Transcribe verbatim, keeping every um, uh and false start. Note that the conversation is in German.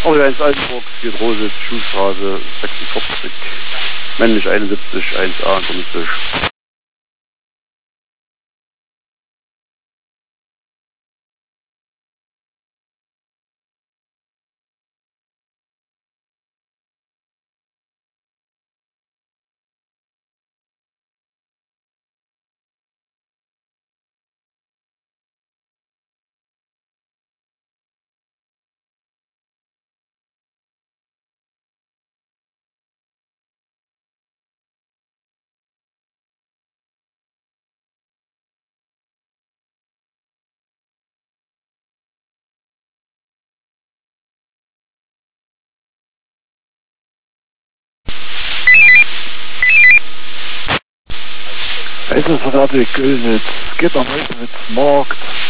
Aber eins Altenburg, vier Rositz, Schulstraße, sechsundvierzig, männlich einundsiebzig, eins A neunundfünfzig. Eisensoldat Kölnitz, geht am Eisenwitz Markt.